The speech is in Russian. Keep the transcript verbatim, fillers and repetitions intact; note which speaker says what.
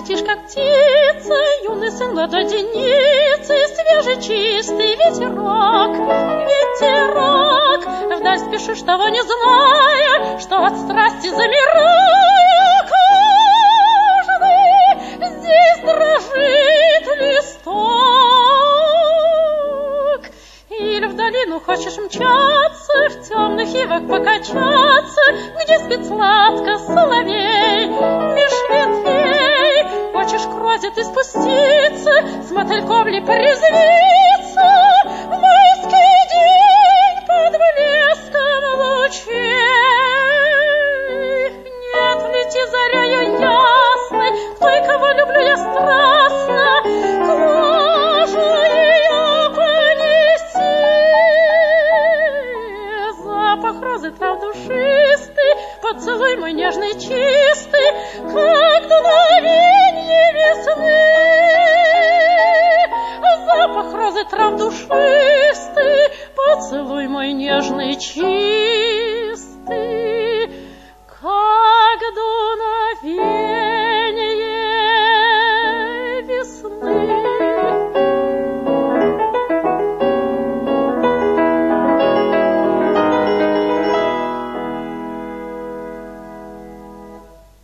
Speaker 1: летишь, как птица, юный сын молодой девицы, свежий, чистый ветерок, ветерок. Вдаль спешишь, того не зная, что от страсти замираю, каждый здесь дрожит листок. Или в долину хочешь мчаться, в темных ивах покачаться, где спит сладко соловей меж ветвей. Хочешь к розе ты спуститься, с мотыльком ли порезвиться, в майский день под блеском лучей. Нет, лети заряю ясной, к той, кого люблю я страстно, к ложе ее понести. Запах розы трав душистый, поцелуй мой нежный, чистый, как дуновенье весны. Запах розы трав душистый, поцелуй мой нежный, чистый,